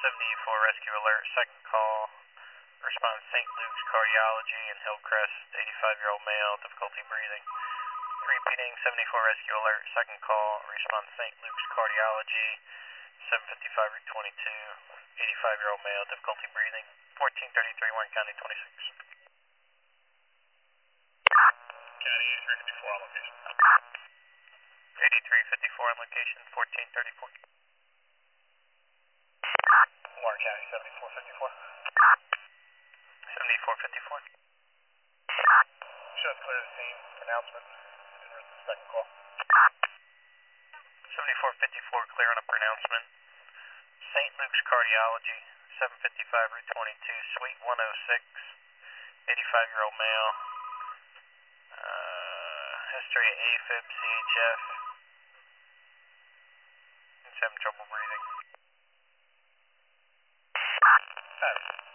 74 rescue alert, second call. Response St. Luke's Cardiology in Hillcrest, 85-year-old male, difficulty breathing. Repeating 74 rescue alert, second call. Response St. Luke's Cardiology, 755 Route 22, 85-year-old male, difficulty breathing. 1433 Warren County 26. County 8354 on location. 8354 on location, 1434. Warren County 7454. 7454. Shows clear the scene. Announcement. Second call. 7454 clear on a pronouncement. St. Luke's Cardiology, 755 Route 22, Suite 106, 85-year-old male. History of AFib, CHF. He's having trouble breathing.